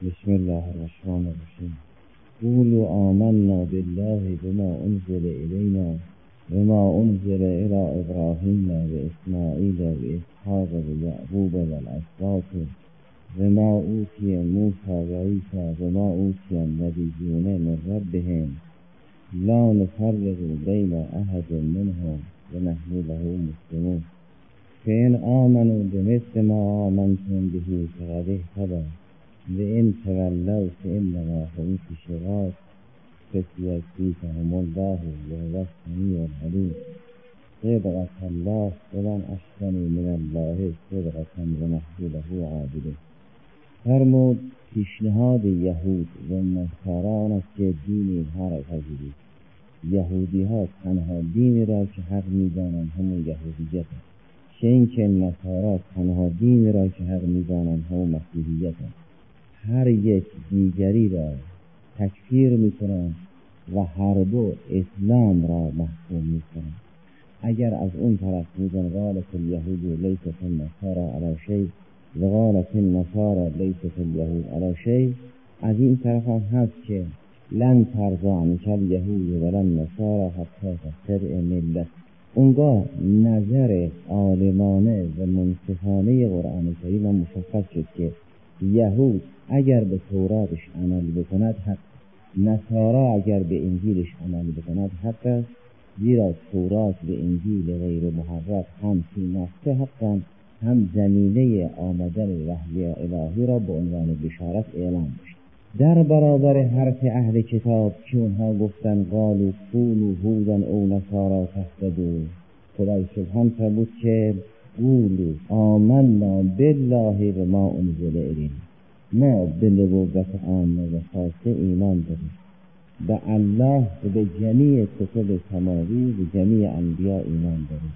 بسم الله الرحمن الرحیم. قولوا آمنا بالله بما انزل الینا وما انزل الی ابراهیم و اسماعیل و اسحاق و یعقوب و الاسباط وما اوتی موسی و عیسی وما اوتی النبیون من ربهم لا نفرق بین احد منهم ونحن له مسلمون فإن آمنوا بمثل ما آمنتم به فقد اهتدوا وإن تولوا فإنما هم في شقاق فسيكفيكهم الله وهو السميع العليم. صدق الله ومن أحسن من الله صدقة ونحن له عابدون. فرمود پیشنهاد یهود و نصارا است که دین اینها را پذیرید. یهودی ها تنها دینی را که حق می‌دانند همون یهودیت است، چه اینکه نصارا تنها دینی را که حق می‌دانند همون مسیحیت است. هر یک دیگری را تکفیر می‌کنند و هر دو اسلام را محکوم می‌کنند. اگر از اون طرف میگن قالت الیهود لیست النصارى علی شیء و قالت النصارى لیست الیهود علی شیء، از این طرف هم هست که لن ترضی عنک الیهود ولا النصارى حتی تتبع ملت. اونگاه نظر عالمانه و منصفانه قرآن کریم مشخص شد که یهود اگر به توراتش عمل بکند حق، نصارا اگر به انجیلش عمل بکند حق است، زیرا تورات به انجیل غیر محرف هم فی نفسه حقا، هم زمینه آمدن وحی الهی را به عنوان بشارت اعلام شد. در برابر حرف اهل کتاب که اونها گفتن قالوا کونوا هودا او نصارا تهتدوا، خدای سبحان فرمود که قولوا آمنا بالله و ما انزل الینا، ما به نبوت عامه و خاصه ایمان داریم، به الله و به جمیع کتب سماوی و جمیع انبیا ایمان داریم،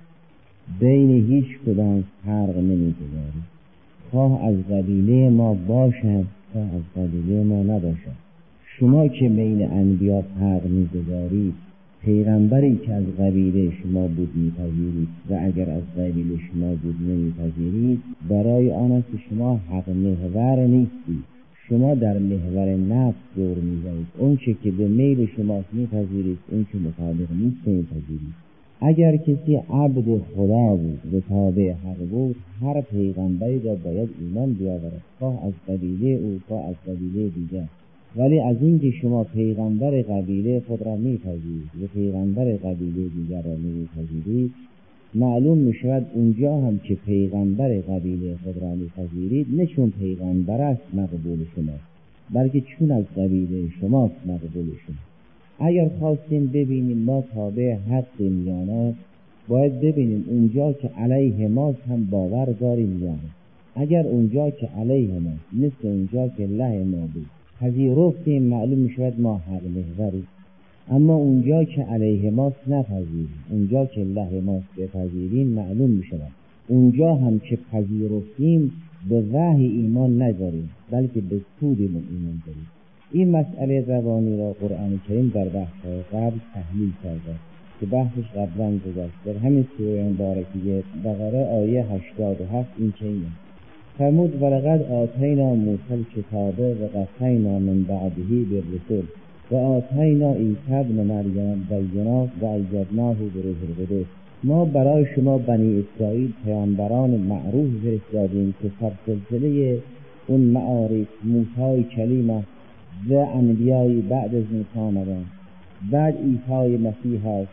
بین هیچ کدام فرق نمی‌گذاریم، خواه از قبیله ما باشند خواه از قبیله ما نباشند. شما که بین انبیا فرق می‌گذارید، پیغمبری که از قبیله شما بود می‌پذیرید و اگر از قبیله شما بود نمی‌پذیرید، برای آن است که شما حق محور نیستید. شما در محور نفس دور می‌زنید، اون چه که به میل شماست می‌پذیرید، اون چه مطابق نیست نمی‌پذیرید. اگر کسی عبد خدا بود و تابع حق بود، هر پیغمبری را باید ایمان بیاورد، خواه از قبیله او خواه از قبیله دیگر. ولی از این که شما پیغمبر قبیله خود را می‌پذیرید و پیغمبر قبیله دیگر را نمی‌پذیرید، معلوم می‌شود اونجا هم که پیغمبر قبیله خود را می‌پذیرید، نه چون پیغمبر است مقبول شماست، بلکه چون از قبیله شماست مقبول شما. اگر خواستیم ببینیم ما تابع حقیم یا نه، باید ببینیم اونجا که علیه ماست هم باور داریم یا نه. اگر اونجا که علیه ماست مثل اونجا که له ما بود پذیرفتیم، معلوم می‌شود ما حق محوریم. اما اونجا که علیه ماست نپذیریم، اونجا که له ماست بپذیریم، معلوم می‌شود اونجا هم که پذیرفتیم به وحی ایمان نداریم، بلکه به سودمون ایمان داریم. این مسئله روانی را قرآن کریم در بحث‌های قبل تحلیل کرده که بحثش قبلا گذشت. در همین سوره مبارکه بقره آیه 87 این چنین فرمود ولقد آتینا موسی الکتاب و قفینا من بعده بالرسل و آتینا عیسی ابن مریم البینات و ایدناه بروح القدس. ما برای شما بنی اسرائیل پیامبران معروف فرستادیم که سلسله اون معارف موسی کلیم و انبیای بعد از موسی آمدن، بعد عیسی مسیح هست،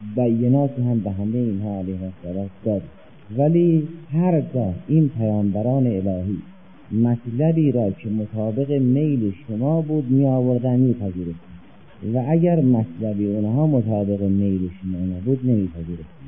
بینات هم به همه اینها علیه السلام داد. ولی هرگاه این پیامبران الهی مطلبی را که مطابق میل شما بود می آوردن میپذیرفتید و اگر مطلبی اونها مطابق میل شما نبود نمیپذیرفتید.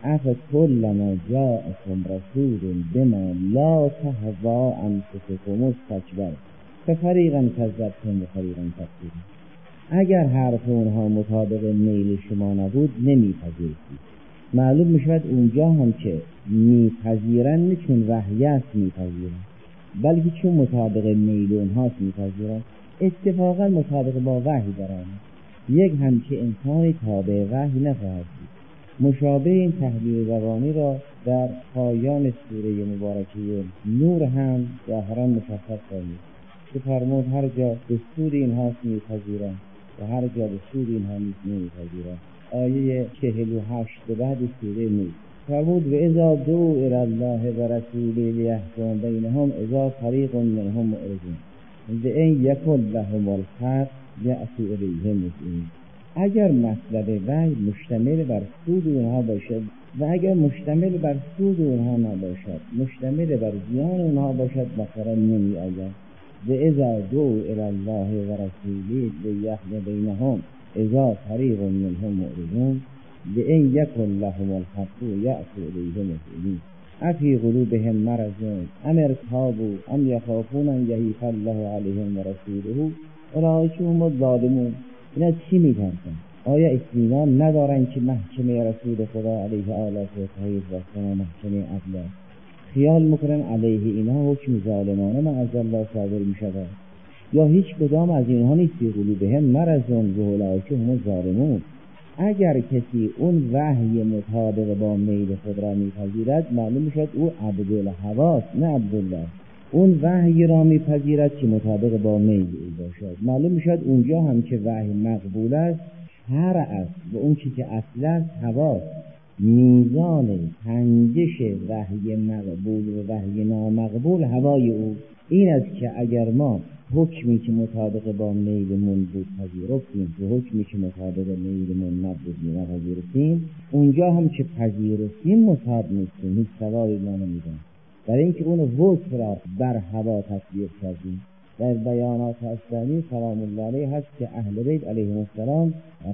افکلما جاءکم رسول بما لا تهوی انفسکم استکبرتم ففریقا کذبتم و فریقا تکذبون. اگر حرف اونها مطابق میل شما نبود نمیپذیرفتید. معلوم میشود اونجا هم که میپذیرن نه چون وحی است میپذیرن، بلکه چون مطابق میل اونهاست میپذیرن. اتفاقا مطابق با وحی دارن، یک همچه انسانی تابع وحی نخواهد بود. مشابه این تحلیل روانی را در پایان سوره مبارکه نور هم ظاهرا مشخص کنید که فرمود هر جا به سود اینها میپذیرند و هر جا به سود اینها نمیپذیرند. آیه 48 به بعد سوره نور فرمود و اذا دعوا الی الله و رسوله لیحکم بینهم اذا فریق منهم معرضون بان یکن لهم الحق یأتوا الیه مسلمین. اگر مطلب وحی مشتمل بر سود اونها باشد و اگر مشتمل بر سود اونها نباشد، مشتمل بر زیان اونها باشد، مثلا نمی آید. و اذا دعوا الی الله و رسوله لیحکم بینهم اذا فریق منهم معرضون بان یکن لهم الحق یأتوا الیه مسلمین افی قلوبهم مرض ام ارتابوا ام یخافون ان یحیف الله علیهم و رسوله اولئک هم الظالمون. اینا چی میگن؟ آیا اطمینان ندارن که محکمه رسول خدا علیه آلاف و تحیید و محکمه عدل خیال میکنن علیه اینا حکم ظالمانه معاذ الله صادر میشود؟ یا هیچ کدام از اینها نیست فی قلوبهم مرض و اولئک هم الظالمون. اگر کسی اون وحی مطابق با میل خود را میپذیرد، معلوم میشد او عبدالهواست نه عبدالله. اون وحی را میپذیرد که مطابق با میل او باشد، معلوم میشد اونجا هم که وحی مقبول است هر است و اون چی که اصل است هواست. میزان تنجش وحی مقبول و وحی نامقبول هوای او. این است که اگر ما حکمی که مطابق با میلمون بود پذیرفتیم و حکمی که مطابق میلمون نبود نپذیرفتیم، اونجا هم که پذیرفتیم مصاب نیستیم، هیچ ثوابی ما نمیدن، برای اینکه اون وصف را بر هوا تطبیق کردیم. در بیانات اصلی سلام الله علیه هست که اهل بیت علیهم السلام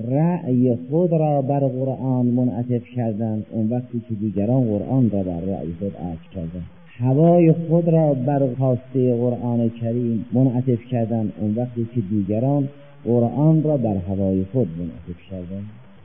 رأی خود را بر قرآن منعطف کردند اون وقتی که دیگران قرآن را بر رأی خود عطف کردند. هوای خود را بر خواسته قرآن کریم منعطف کردند اون وقتی که دیگران قرآن را بر هوای خود منعطف کردند.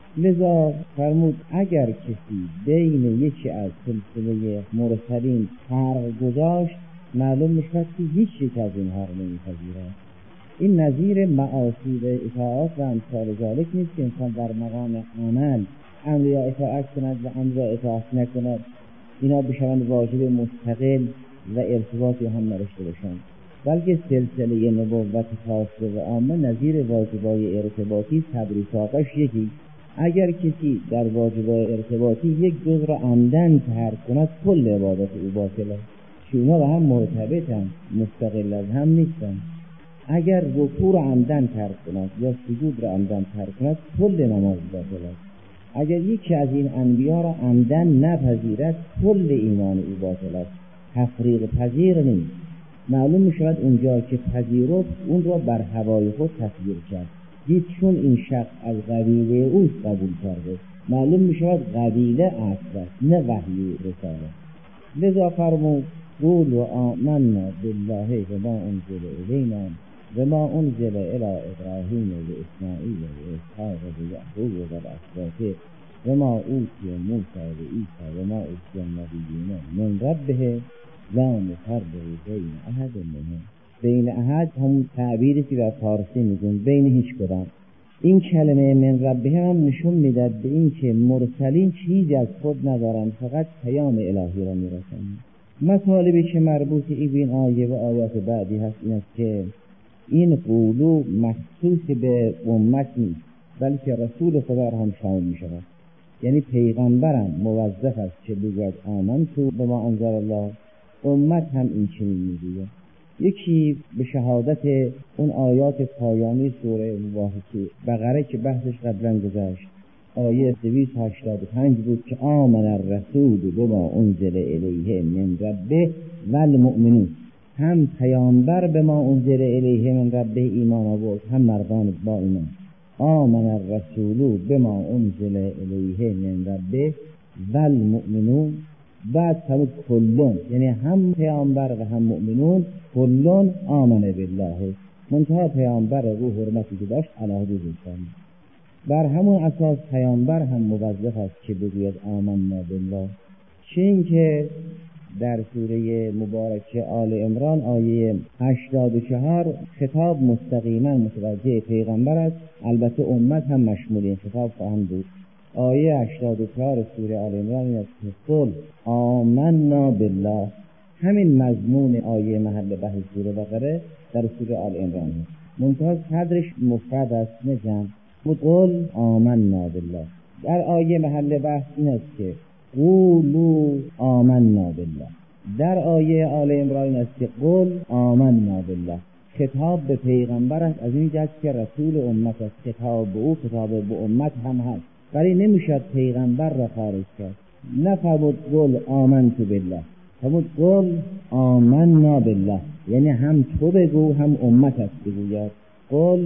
لذا فرمود اگر کسی بین یکی از سلسله مرسلین فرق گذاشت، معلوم میشود که هیچ یک از اینها را نمیپذیرد. این نظیر معاصی و اطاعات و امثال ذالک نیست که انسان در مقام عمل امر یا اطاعت کند و امر یا اطاعت نکند، اینا بشوند واجب مستقل و ارتباطی هم نداشته باشند، بلکه سلسله نبوت خاصه و عامه نظیر واجبای ارتباطی تبریکاتش یکی. اگر کسی در واجبای ارتباطی یک جز را عمدن ترک کند، کل عبادت او باطله، که اونا با هم مرتبطن، مستقل از هم نیستن. اگر رکوع را عمدن ترک کند یا سجود را عمدن ترک کند، کل نماز باطله. اگر یکی از این انبیا را عمدن نپذیرد، کل ایمان او باطل است، تفریق پذیر نیست. معلوم میشود اونجا که پذیرفت اون را بر هوای خود تفسیر کرد، دید چون این شخص از قبیله او قبول کرده، معلوم میشود قبیله اصل است نه وحی رساله. لذا فرمود قولوا آمنا بالله و ما انزل الینا و ما انزل الی ابراهیم و اسماعیل و اسحاق و یعقوب و الاسباط و ما اوتی موسی و عیسی و ما اوتی النبیون من ربه لا نفرق بین احد منهم. بین احد هم تعبیری که در فارسی میگن بین هیچ کدام. این کلمه من ربه هم نشون میداد به این که مرسلین چیزی از خود ندارند، فقط پیام الهی را میرسند. مطالبی که مربوط این آیه و آیات بعدی هست این است که این قولو مخصوص به امت نیست، بلکه رسول خدا را هم شامل می شود. یعنی پیغمبرم موظف است که بگوید آمنتو بما انزل الله، امت هم این چنین میگوید. یکی به شهادت اون آیات پایانی سوره مبارکه بقره که بحثش قبلا گذشت، آیه 285 بود که آمن الرسول بما انزل الیه من ربه والمؤمنون، هم پیامبر به ما انزل الیه من ربه ایمان آورد، هم مردان با ایمان. آمن الرسول بما انزل الیه من ربه والمؤمنون، بعد فرمود کلون، یعنی هم پیامبر و هم مؤمنون کلون آمن بالله، منتها پیامبر رو حرمتی که داشت علی حدود فرمود. بر همون اساس پیامبر هم موظف است که بگوید آمنا بالله. چه این که در سوره مبارکه آل عمران آیه 84 خطاب مستقیما متوجه پیغمبر است، البته امت هم مشمول این خطاب خواهند بود. آیه 84 سوره آل عمران است که قل آمنا بالله، همین مضمون آیه محل بحث سوره بقره در سوره آل عمران هست، منتها صدرش مفرد است نه جمع. قل آمنا بالله. در آیه محل بحث این است که قولوا آمنا بالله. در آیه آل عمران است که قل آمنا بالله. خطاب به پیغمبر است از این جهت که رسول امت است، خطاب به او خطاب به امت هم هست، ولی نمیشد پیغمبر را خارج کرد. نفرمود قل آمنت بالله، فرمود قل آمنا بالله، یعنی هم تو بگو هم امت است بگوید قل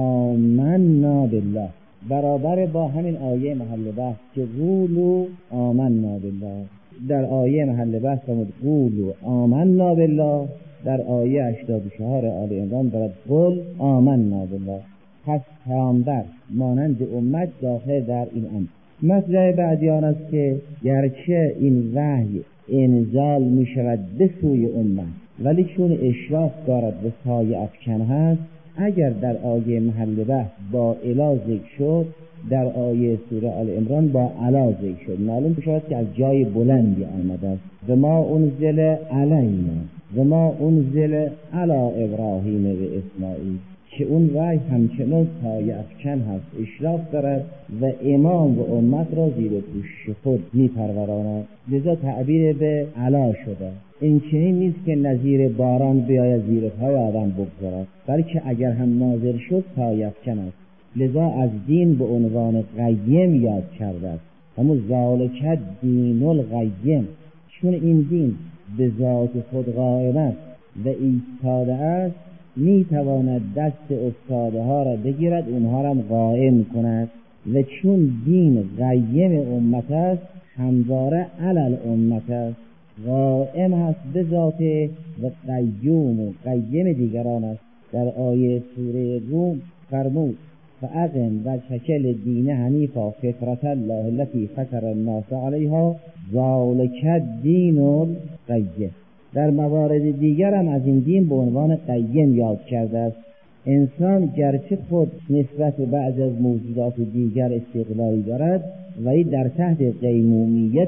آمنا بالله، برابر با همین آیه محل بحث که قولوا آمنا بالله. در آیه محل بحث فرمود قولوا آمنا بالله، در آیه 84 آل عمران برد قل آمنا بالله. پس پیامبر مانند امت داخل در این امر. مطلب بعدی آن است که گرچه این وحی انزال می شود به سوی امت، ولی چون اشراف دارد و سایه افکن هست، اگر در آیه محل بحث با الا ذکر شد، در آیه سوره آل عمران با علا ذکر شد. معلوم شد که از جای بلندی آمده است. و ما انزل علینا و ما انزل علی ابراهیم و اسماعیل، که اون وحی همچنان سایه افکن هست، اشراف دارد و امام و امت را زیر پوشش خود می پروراند، لذا تعبیر به علا شده. این چنین نیست که نظیر باران بیاید زیر پای آدم بگذارد، بلکه اگر هم نازل شد سایه افکن است. لذا از دین به عنوان قیم یاد کرده است، همون ذالک دین القیم، چون این دین به ذات خود قائم است و ایستاده است، می تواند دست افتاده ها را بگیرد، اونها را قائم کند. و چون دین قیم امت است، همواره علی امت است، قائم هست به ذات و قیوم و قیم دیگران است. در آیه سوره روم فرمود فاقم وجهک للدین حنیفا فطرة الله التي فطر الناس علیها ذلک الدین القیم. در موارد دیگر هم از این دین به عنوان قیم یاد کرده است. انسان گرچه خود نسبت به بعض از موجودات دیگر استقلالی دارد، ولی در تحت قیمومیت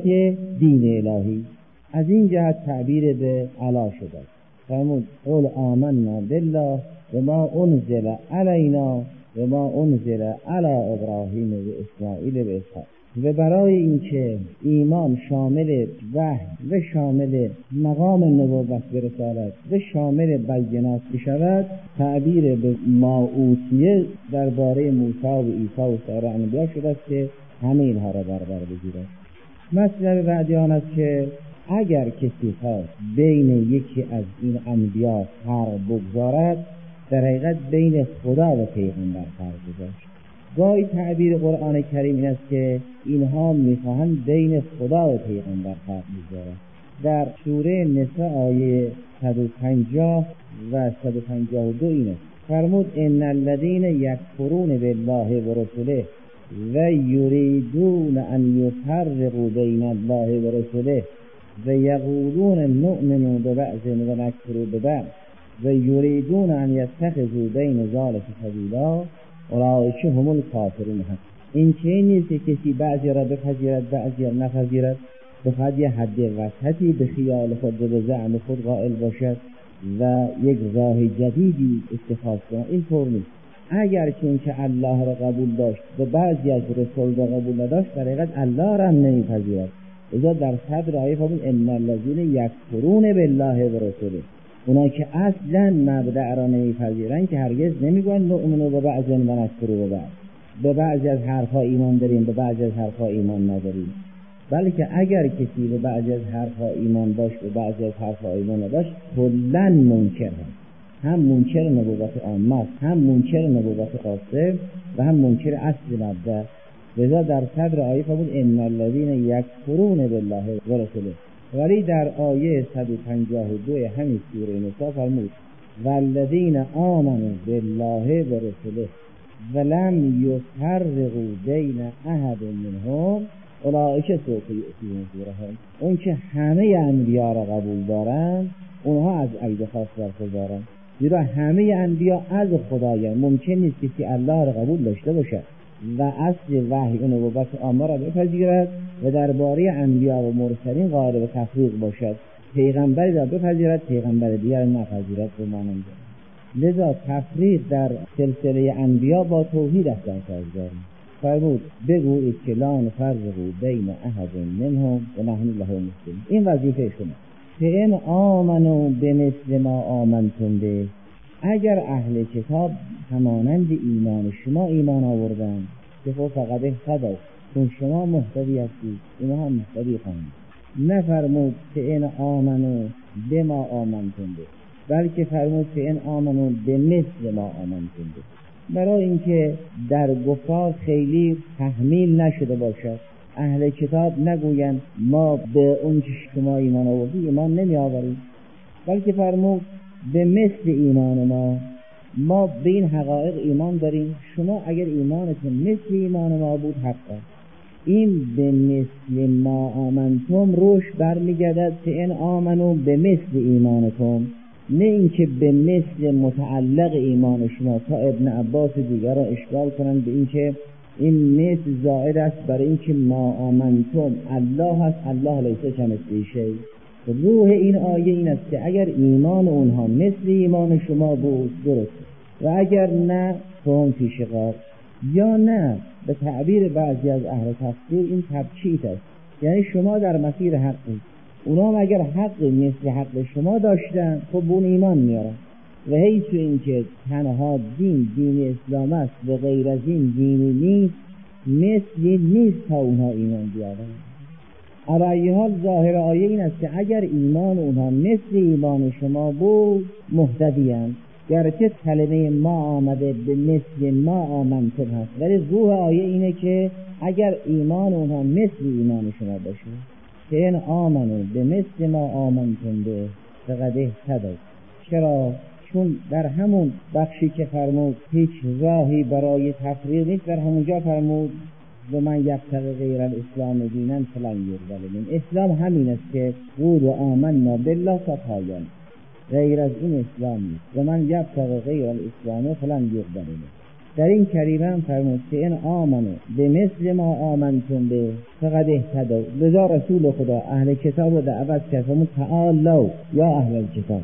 دین الهی. از این جهت تعبیر به علا شده. فرمود قل آمنا بالله و ما انزل علینا و ما انزل علی ابراهیم و اسماعیل و اسحاق. و برای اینکه ایمان شامل وحی و شامل مقام نبوت و رسالت و شامل بینات بشود، تعبیر به ما اوتیه درباره موسی و عیسی و سایر انبیا شده است که همه اینها را در بر بگیرد. مطلب بعدی آن است که اگر کسی خواست بین یکی از این انبیا فرق بگذارد، در حقیقت بین خدا و پیغمبر فرق گذاشت. گاهی تعبیر قرآن کریم این است که اینها میخواهند بین خدا و پیغمبر فرق بگذارند. در سوره نساء آیه 150 و 152 این است. فرمود ان الذين یکفرون بالله و رسله و یریدون ان یفرقوا بین الله و رسله و یقولون نؤمن ببعض و نکفر ببعض و یریدون ان یتخذوا بین ذلک سبیلا اولئک هم الکافرون. این چه نیست که کسی بعضی را بپذیرد بعضی را نپذیرد، بخواد یه حد وسطی به خیال خود و به زعم خود قائل باشد و یک راه جدیدی اتخاذ کند. این طور نیست. اگر که الله را قبول داشت و بعضی از رسول را قبول نداشت، در حقیقت الله را هم نمیپذیرد. لذا در صدر آیه فرمود ان الذین یکفرون بالله و رسوله، اونا که اصلا مبدأ را نمیپذیرن که هرگز نمیگن نؤمن به بعض و نکفر به بعض، به بعضی از حرفا ایمان داریم به بعضی از حرفا ایمان نداریم، بلکه اگر کسی به بعضی از حرفا ایمان داشت به بعضی از حرفا ایمان نداشت، کلاً منکر هست. هم منکر نبوت عامه، هم منکر نبوت خاصه و هم منکر اصل مبدأ. لذا در صدر آیه فرمود ان الذین یکفرون بالله و رسوله. ولی در آیه 152 همین سوره نساء فرمود والذین آمنوا بالله و رسوله ولم یفرقوا بین احد منهم اولئک سوف یؤتیهم اجرهم. اون که همه انبیا را قبول دارن، اونها از عید خاص برخوردارن. زیرا همه انبیا از خدایند. ممکن نیست کسی الله را قبول داشته باشد و اصل وحی و نبوت عامه را بپذیرد و درباره انبیا و مرسلین قائل به تفریق باشد. پیغمبری را بپذیرد پیغمبر دیگر نپذیرد به مانند. لذا تفریق در سلسله انبیا با توحید اصلا سازگار فرمود بگویید که لا نفرق بین احد منهم و نحن له مسلمون. این وظیفه شما. فإن آمنوا بمثل ما آمنتم به، اگر اهل کتاب همانند ایمان شما ایمان آوردند که فقط اهتدوا، چون شما مهتدی هستید اینها هم مهتدی خواهند. نفرمود فإن آمنوا بما آمنتم به، بلکه فرمود فإن آمنوا بمثل ما آمنتم به، برای اینکه در گفتار خیلی تحمیل نشده باشد. اهل کتاب نگویند ما به اون که شما ایمان آوردید ایمان نمی آوریم، بلکه فرمود به مثل ایمان ما به این حقایق ایمان داریم، شما اگر ایمانتون مثل ایمان ما بود حقا. این به مثل ما آمنتم روش برمیگردد که این آمنو به مثل ایمانتم، نه اینکه به مثل متعلق ایمان شما. تا ابن عباس دیگر را اشکال کنند به اینکه این مثل زائد است برای اینکه ما آمنتم الله است، الله لیس کمثله شیء. روح این آیه این است که اگر ایمان اونها مثل ایمان شما بود درست، و اگر نه فهم فی شقاق، یا نه به تعبیر بعضی از اهل تفسیر این تبعید است، یعنی شما در مسیر حقی، اونا اگر حق مثل حق شما داشتن خب اون ایمان میارن. و حیث این که تنها دین اسلام است و غیر از این دینی نیست، مثلی نیست تا اونها ایمان بیارن. علی حال ظاهر آیه این است که اگر ایمان اونها مثل ایمان شما بود مهتدی‌اند، گرچه کلمه ما آمده به مثل ما آمنتم هست، ولی روح آیه اینه که اگر ایمان اونها مثل ایمان شما باشه، که این آمنو به مثل ما آمنتم به فقد اهتدوا. چرا؟ چون در همون بخشی که فرمود هیچ راهی برای تفریق نیست، در همونجا فرمود و من یبتغی غیر الاسلام دینا فلن یقبل منه. اسلام همین است که قولوا آمنا بالله تا پایان، غیر از این اسلام نیست. و من یبتغی غیر الاسلام فلن یقبل منه. در این کریمه هم فرمود که این آمنو به مثل ما آمنتم به فقد اهتدوا. لذا رسول خدا اهل کتاب رو دعوت کرد، فرمود تعالوا یا اهل الکتاب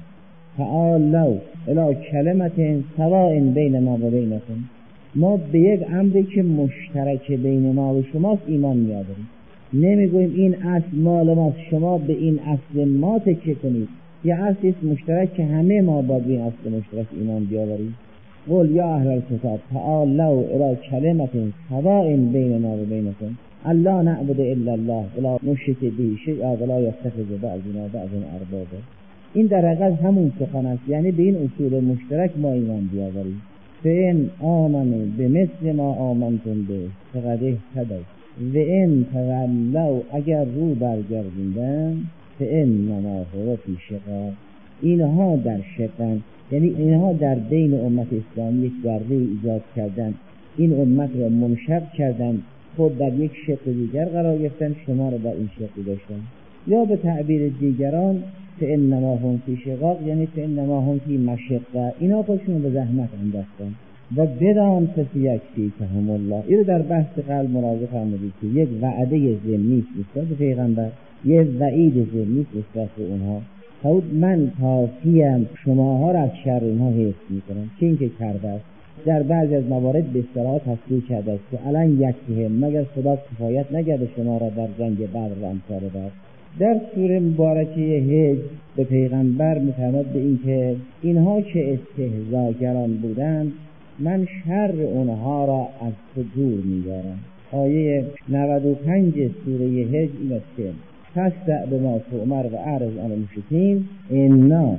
تعالوا الی کلمة سواء بیننا و بینکم. ما به یک امری که مشترک بین ما و شماست ایمان می‌آوریم. نمیگوییم این اصل مال ماست شما به این اصل ما تکیه کنید. یه اصل مشترک که همه ما باید به این اصل مشترک ایمان بیاوریم. قل یا اهل الکتاب تعالوا الی کلمة سواء بیننا و بینکم الا نعبد الا الله ولا نشرک به شیئا ولا یتخذ بعضنا بعضا اربابا. این در حقیقت همون سخن است، یعنی به این اصول مشترک ما ایمان بیاوریم. فإن آمنوا بمثل ما آمنتم به فقد اهتدوا و ان تولوا اگر رو برگردوندن فإنما هو فی شقاق، اینها در شقاق، یعنی اینها در بین امت اسلامی یک دره ایجاد کردن، این امت را منشق کردن، خود در یک شق دیگر قرار گرفتن، شما را در این شق داشتن. یا به تعبیر دیگران فإنما هم فی شقاق، یعنی فإنما هم فی مشقه، اینا خودشون به زحمت انداختن. و بدان فسیکفیکهم الله، این در بحث قلب مراجعه فرمودید که یک وعده ضمنی است نسبت به پیغمبر، یک وعید ضمنی است نسبت به اونها. خود من کافیم شماها را از شر اینها حفظ میکنم، چه اینکه کرده است. در بعضی از موارد به اصطلاح تصریح کرده است که الان یکیهم، مگر خدا کفایت نگرده شما را در جنگ بدر و امثال بدر. در سوره مبارکه هجر به پیغمبر می‌فرماید به این که اینها که استهزاگران بودند من شر اونها را از تو دور می‌دارم. آیه 95 سوره هجر این است که فاستع بما تؤمر و اعرض عن المشرکین انا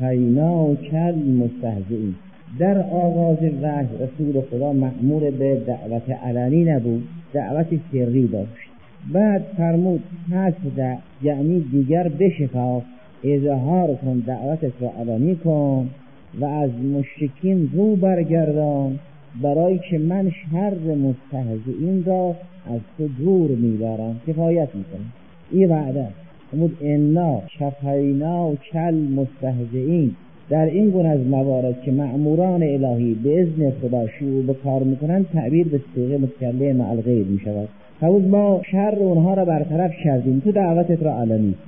کفیناک المستهزئین. در آغاز وحی رسول خدا مأمور به دعوت علنی نبود، دعوت سری داشت. بعد فرمود حسد، یعنی دیگر بشکاف، اظهار کن، دعوتت را علنی کن و از مشرکین رو برگردان، برای که من شر مستهزئین را از تو دور می‌دارم، کفایت می‌کنم. این وعده فرمود انا کفیناک المستهزئین. در این گونه از موارد که مأموران الهی به اذن خدا شروع به کار می‌کنند تعبیر به صیغه متکلم مع الغیر می‌شود. فرمود ما شر اونها را برطرف کردیم، تو دعوتت را علنی.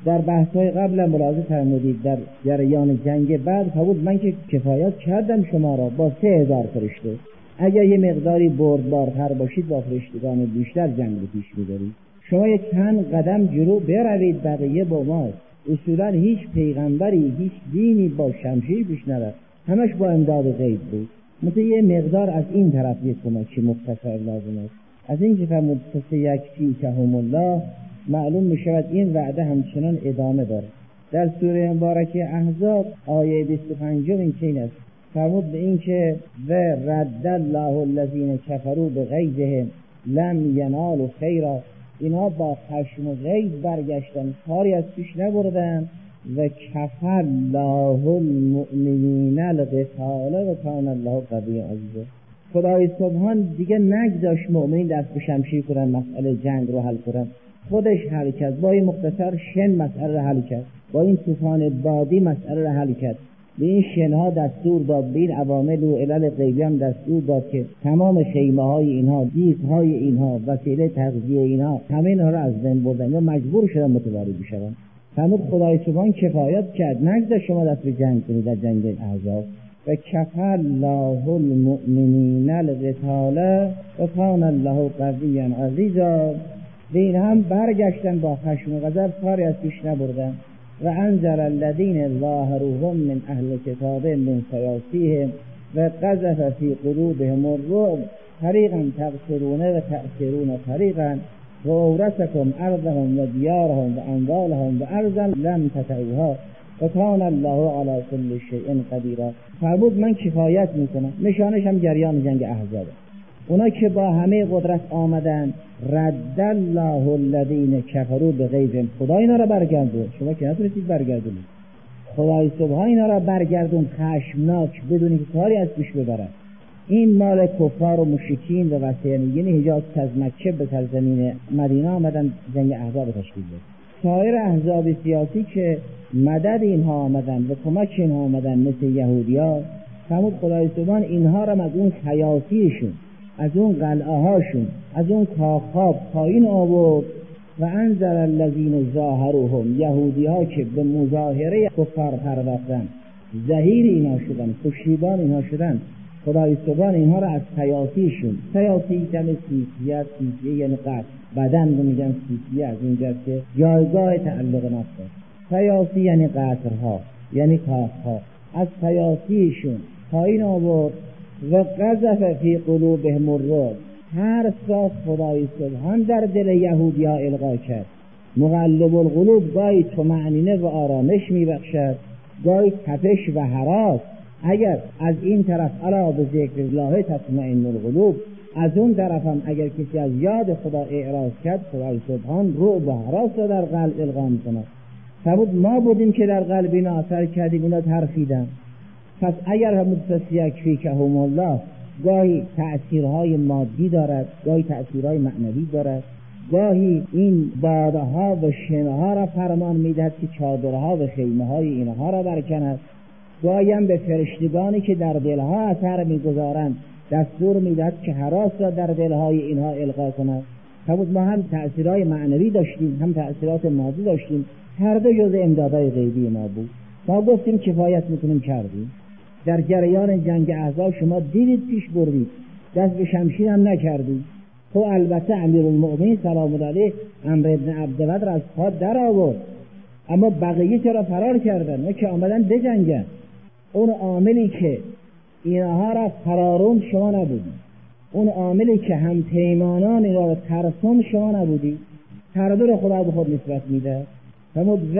در بحث‌های قبل ملاحظه فرمودید در جریان جنگ بعد فرمود من که کفایت کردم شما را با 3000 فرشته، اگر یه مقداری بردبارتر باشید با فرشتگان بیشتر جنگ رو پیش می‌برید. شما یک چند قدم جلو بروید، بقیه با ماست. اصولا هیچ پیغمبری هیچ دینی با شمشیر پیش نرفت، همش با امداد غیب بود. مثل یه مقدار از این طرف یک کمکی مختصر لازم است. از این که فرمود فسیکفیکهم الله، معلوم می شود این وعده همچنان ادامه داره. در سوره مبارکه احزاب آیه 25 این چنین است، فرمود به این که و رد الله الذین کفروا بغیظهم لم ینالوا خیرا، اینا با خشم و غیظ برگشتن، کاری از پیش نبردن. و کفر الله المؤمنین القتال و کان الله قوی عزیز. خدای سبحان دیگه نگذاشت مؤمنین دست به شمشیر کنن مسئله جنگ رو حل کنن، خودش حل کرد. با این مختصر شن مسئله رو حل کرد، با این طوفان بادی مسئله رو حل کرد. به این شنها دستور داد، به این عوامل و علل غیبی هم دستور داد که تمام خیمه های اینها، دیگ‌های اینها، وسیله تغذیه اینها، همه اینها رو از بین بردن یا مجبور شدن متواری بشن. فرمود خدای سبحان کفایت کرد، نگذاشت شما دست به جنگ کنید در جنگ احزاب. و کفر الله المؤمنین القتال و کان الله قویا عزیزا. به این هم برگشتن با خشم و غضب، کاری از پیش نبردن. و انذر الذین ظاهروهم من اهل کتاب من سیاسیهم و قذف فی قلوبهم الرعب فریقا تبصرون و تأثرون فریقا و اورثکم ارضهم و دیارهم و اموالهم و ارضا لم تطئوها و کان الله علی کل شیء قدیر. فرمود من کفایت میکنم. نشانش هم جریان جنگ احزاب، اونا که با همه قدرت آمدن، رد الله الذین کفروا بغیظهم، خدا اینا را برگردون. شما که نتونستید برگردونید، خدای سبحان اینا را برگردون خشمناک بدون که کاری از پیش ببرد. این مال کفار و مشرکین و وثنیین حجاز از مکه به سرزمین مدینه آمدن جنگ احزاب تشکیل داد. سایر احزاب سیاسی که مدد اینها آمدن و کمک اینها آمدن مثل یهودیا، فرمود خدای سبحان اینها را از اون خیاطیشون، از اون قلعه هاشون، از اون کاخها پایین آورد. و انذر الذین ظاهروهم، یهودی ها که به مظاهره کفار پرداختن، ظهیر اینها شدن، پشتیبان اینها شدن، خدای سبحان اینها را از خیاطیشون، خیاطی کم سیسیت، سیسیه یعنی قصد، بدن رو میگن سیسیه، از اینجاست که جایگاه تعلق نفسه. خیاطی یعنی قصرها، یعنی کاخها، از خیاطیشون پایین آورد. و قذف فی قلوبهم الرعب، هر ساعت خدای سبحان در دل یهودی ها القا کرد. مقلب القلوب گاهی طمأنینه و آرامش میبخشد، گاهی تپش و هراس. اگر از این طرف الا بذکر الله تطمئن القلوب، از اون طرف هم اگر کسی از یاد خدا اعراض کرد، خدای سبحان رعب و هراس را در قلب القا میکند. فرمود ما بودیم که در قلب اینا اثر کردیم، اینا ترفیدن. پس اگر هم یکفیکهم الله گاهی تأثیرهای مادی دارد، گاهی تأثیرهای معنوی دارد، گاهی این بادها و شنها را فرمان میدهد که چادرها و خیمه‌های اینها را برکند، گاهی هم به فرشتگانی که در دلها اثر میگذارند دستور میدهد که هراس را در دلهای اینها القا کند. فرمود ما هم تأثیرهای معنوی داشتیم، هم تأثیرات مادی داشتیم، هر دو جزء امدادهای غیبی ما بود. ما گفتیم کفایت میکنیم، کردیم. در جریان جنگ احزاب شما دیدید پیش بردید، دست به شمشیر هم نکردید. خب البته امیرالمؤمنین سلام علیه عمرو ابن عبدود را از پا در آورد، اما بقیه چرا فرار کردن؟ ما که آمدن بجنگن. اون عاملی که اینها را فرارون شما نبودید، اون عاملی که هم پیمانان اینا را ترسون شما نبودید. هر دو را خدا به خود نسبت میده. فرمود و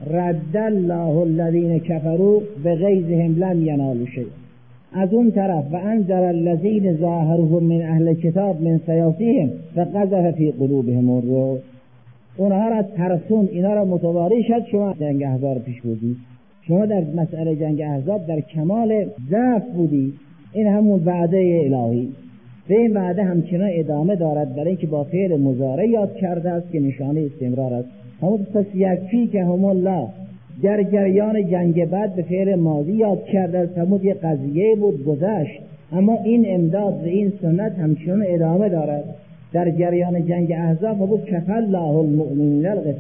رد الله الذین کفروا بغیظهم لم ینالوا شیئا. از اون طرف و انذر الذین ظاهروهم من اهل کتاب من سیاسیهم و قذف فی قلوبهم الرعب. اونها را ترسون، اینا را متواری شد. شما جنگ احزاب پیش بودید، شما در مسئله جنگ احزاب در کمال ضعف بودید. این همون وعده الهی، به این وعده همچنان ادامه دارد، برای اینکه با فعل مضارع یاد کرده است که نشانه استمرار است. همون پس یکفیکهم الله در جریان جنگ بعد به فعل ماضی یاد کرده است. همون یه قضیه بود گذشت، اما این امداد و این سنت همچنان ادامه دارد. در جریان جنگ احزاب بود کفر الله المؤمنین القتال،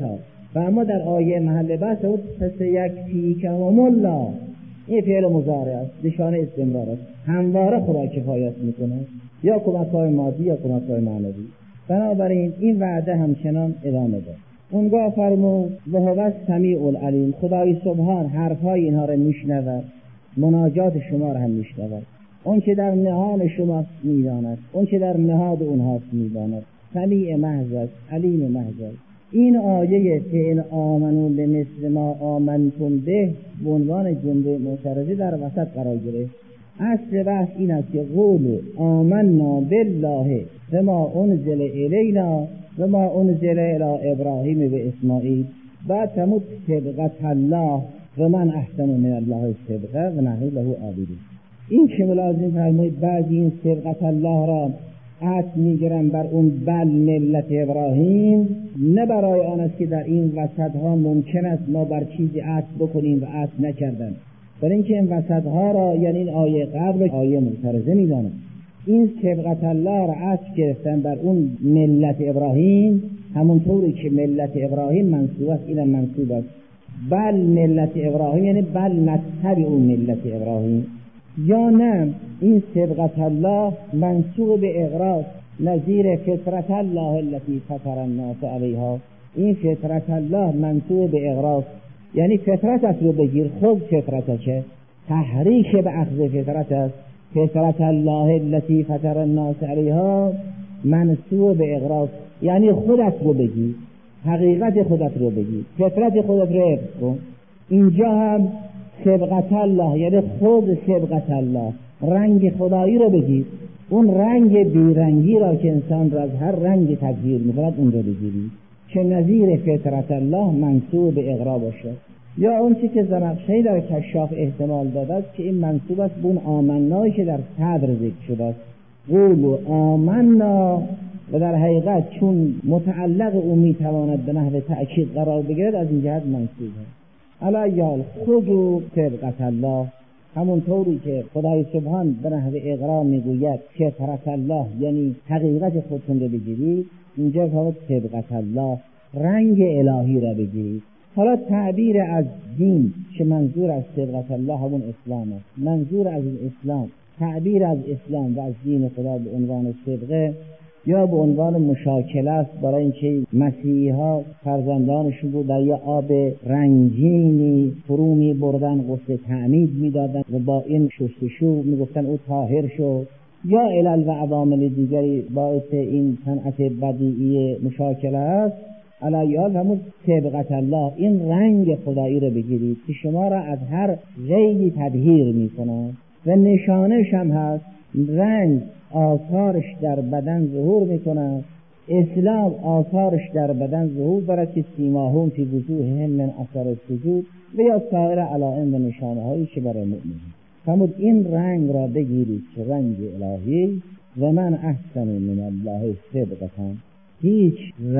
و اما در آیه محل بحث بود فسیکفیکهم الله، این فعل مضارع است، نشانه استمرار است، همواره خدا کفایت میکنه، یا کمک‌های مادی یا کمک‌های معنوی. بنابراین این وعده همچنان ادامه داد. اونگاه فرمود و هو السمیع العلیم، خدای سبحان حرفای اینها را میشنود، مناجات شما را هم میشنود، اون که در نهان شما میداند، اون که در نهاد اونها میداند، سمیع محض است، علیم محض است. این آیه فإن آمنوا بمثل ما آمنتم به به عنوان جمله معترضه در وسط قرار گرفت. اصل بحث این است که قولوا آمنا بالله و ما انزل الینا و ما انزل الی ابراهیم و اسماعیل، بعد فرمود صبغة الله و من احسن من الله صبغة و نحن له عابدون. این که ملازم فرمود بعضی این صبغة الله را عطف میگیرن بر اون بل ملت ابراهیم، نه برای آن است که در این وسط ها ممکن است ما بر چیزی عطف بکنیم و عطف نکردن، برای اینکه این وسط ها را یعنی این آیه قبل آیه معترضه میدانند. این صبغة الله را عطف گرفتن بر اون ملت ابراهیم، همونطوری که ملت ابراهیم منصوب است اینم منصوب است. بل ملت ابراهیم یعنی بل مذهب اون ملت ابراهیم، یا نه این صبغة الله منصوب به اغراض نظیر فطرت الله التي فطر الناس علیها. این فطرت الله منصوب به اغراض یعنی فطرت رو بگیر، خود فطرت چه تحریک به اخذ فطرت است. فطرت الله التي فطر الناس علیها منصوب به اغراض یعنی خودت رو بگیر، حقیقت خودت رو بگیر، فطرت خودت رو حفظ کن. اینجا هم صبغة الله یعنی خود صبغة الله، رنگ خدایی رو بگیر، اون رنگ بیرنگی را که انسان را از هر رنگ تغییر می‌کند اون رو بگیری که نظیر فطرت الله منصوب به اغرا باشد. یا اون چیزی که زمخشری در کشاف احتمال داده است که این منصوب است به اون آمنایی که در صدر ذکر شده است، قولوا آمنا، و در حقیقت چون متعلق او میتواند به نحو تأکید قرار بگیرد از این جهت منصوب است. علیال خذوا صبغة الله، همونطوری که خدای سبحان به نحو اقرا میگوید فطرت الله یعنی حقیقت خودتون رو بگیرید، اینجا فرمود صبغة الله رنگ الهی را بگیرید. حالا تعبیر از دین که منظور از صبغة الله همون اسلام است، منظور از این اسلام، تعبیر از اسلام و از دین خدا به عنوان صبغه یا به عنوان مشاکله است، برای اینکه مسیحی ها فرزندانشون رو در یه آب رنگینی فرو می بردن، غسل تعمید می دادن و با این شستشو می گفتن او طاهر شو، یا علل و عوامل دیگری باعث این صنعت بدیعی مشاکله است. علیال همون صبغة الله، این رنگ خدایی رو بگیرید که شما را از هر غیبی تطهیر می کنند و نشانش هم هست، رنگ آثارش در بدن ظهور میکنه. اسلام آثارش در بدن ظهور دارد که سیماهم فی وجوههم من اثر السجود و یا سایر علائم و نشانه هایی که برای مؤمنین. فرمود این رنگ را بگیرید که رنگ الهی، و من احسن من الله صبغة، هیچ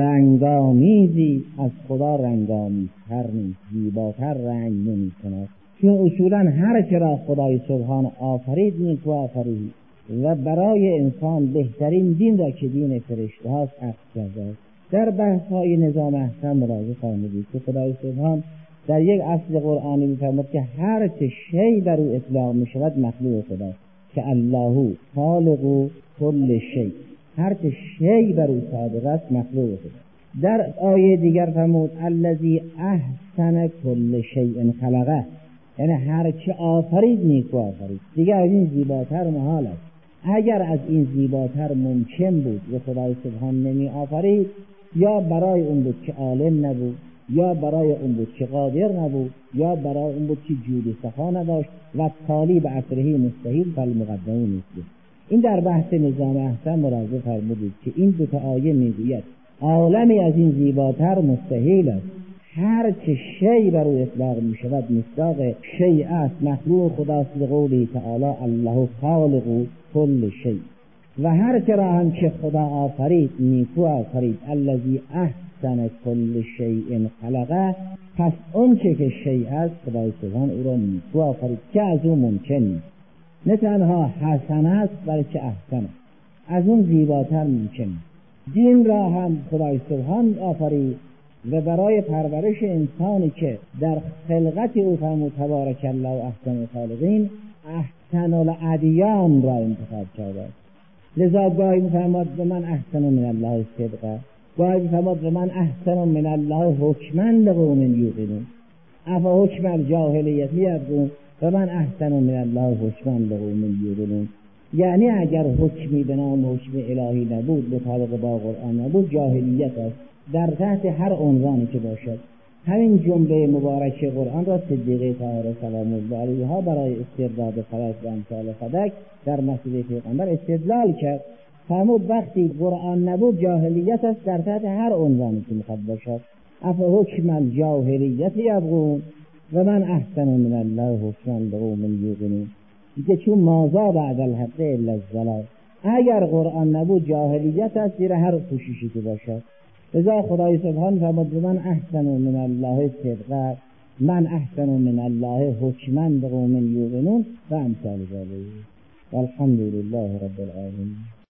رنگامیزی از خدا رنگامیزتر نیست، زیباتر رنگ نمی کند. چون اصولا هر چه را خدای سبحان آفرید نیکو آفرید و برای انسان بهترین دین را که دین فرشته هاست عکس کرده. در بحث های نظام احکام مراجعه فرمودید که خدای سبحان در یک اصل قرآنی می‌فرماید که هر چه شی در او اطلاق می‌شود مخلوق خداست، که الله خالق کل شی، هر چه شی بر او صادق است مخلوق خداست. در آیه دیگر فرمود الذی احسن کل شیء خلقه، یعنی هر چه آفرید نیکو آفرید. دیگر از این زیباتر محال است. اگر از این زیباتر ممکن بود و خدای سبحان نمی آفرید، یا برای اون بود که عالم نبود، یا برای اون بود که قادر نبود، یا برای اون بود که جود سخا نداشت و تالی به اثرهی مستحیل فالمقدمون نیست. این در بحث نظام احکام مراجعه فرمودید که این دو تا آیه میگوید عالمی از این زیباتر مستحیل است. هر چه شی بر او اطلاق می شود مصداق شیء است، مخلوق خداست به قوله تعالی الله خالق کل شیء. و هر چه را هم که خدا آفرید نیکو آفرید، الذی احسن کل شیء خلقه، پس اون چه که شیء است خدای سبحان او را نیکو آفرید که از اون ممکن نیست. نه تنها حسن است بلکه احسن است، از اون زیباتر ممکن نیست. دین را هم خدای سبحان آفرید و برای پرورش انسانی که در خلقت او فرمود تبارک الله و احسن الخالقین احسن الادیان را انتخاب کرده. لذا گاهی می‌فرماد و من احسن من الله صدقا، گاهی می‌فرماد و من احسن من الله حکما لقوم یوقنون، افا حکم الجاهلیت یبغون و من احسن من الله حکما لقوم یوقنون. یعنی اگر حکمی به نام حکم الهی نبود، مطابق با قرآن نبود، جاهلیت است در تحت هر عنوانی که باشد. همین جمله مبارک قرآن را صدیقه طاهره سلام الله علیها برای استرداد فلک و امثال فدک در مسئله پیغمبر استدلال کرد. فرمود وقتی قرآن نبود جاهلیت است در تحت هر عنوانی که میخواد باشد. افا حکم الجاهلیت یبغون و من احسن من الله حکما لقوم یوقنون. دیگه چون مازا بعد الحق الا الضلال، اگر قرآن نبود جاهلیت است زیر هر کوششی که باشد. لذا خدای سبحان فرمود من احسن من الله صدقا، من احسن من الله حکما لقوم یوقنون و امثال ذلک. والحمد لله رب العالمین.